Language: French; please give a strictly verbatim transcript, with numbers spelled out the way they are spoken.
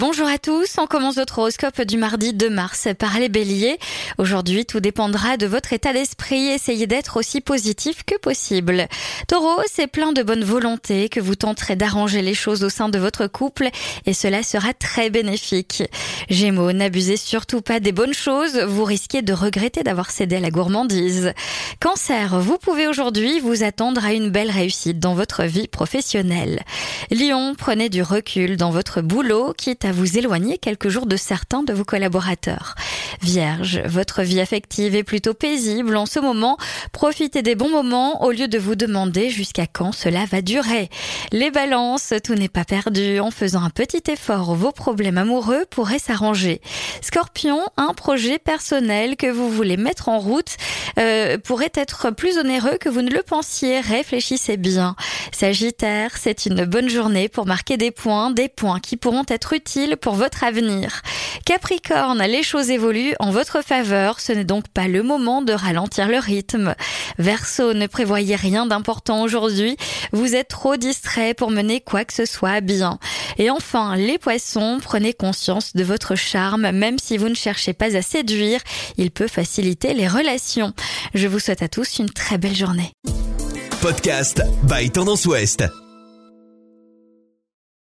Bonjour à tous, on commence votre horoscope du mardi deux mars par les béliers. Aujourd'hui, tout dépendra de votre état d'esprit, essayez d'être aussi positif que possible. Taureau, c'est plein de bonne volonté que vous tenterez d'arranger les choses au sein de votre couple et cela sera très bénéfique. Gémeaux, n'abusez surtout pas des bonnes choses, vous risquez de regretter d'avoir cédé à la gourmandise. Cancer, vous pouvez aujourd'hui vous attendre à une belle réussite dans votre vie professionnelle. Lion, prenez du recul dans votre boulot, quitte à vous éloigner quelques jours de certains de vos collaborateurs. Vierge, votre vie affective est plutôt paisible en ce moment. Profitez des bons moments au lieu de vous demander jusqu'à quand cela va durer. Les balances, tout n'est pas perdu. En faisant un petit effort, vos problèmes amoureux pourraient s'arranger. Scorpion, un projet personnel que vous voulez mettre en route euh, pourrait être plus onéreux que vous ne le pensiez. Réfléchissez bien. Sagittaire, c'est une bonne journée pour marquer des points, des points qui pourront être utiles pour votre avenir. Capricorne, les choses évoluent en votre faveur, ce n'est donc pas le moment de ralentir le rythme. Verseau, ne prévoyez rien d'important aujourd'hui, vous êtes trop distrait pour mener quoi que ce soit à bien. Et enfin, les poissons, prenez conscience de votre charme, même si vous ne cherchez pas à séduire, il peut faciliter les relations. Je vous souhaite à tous une très belle journée. Podcast by Tendance Ouest.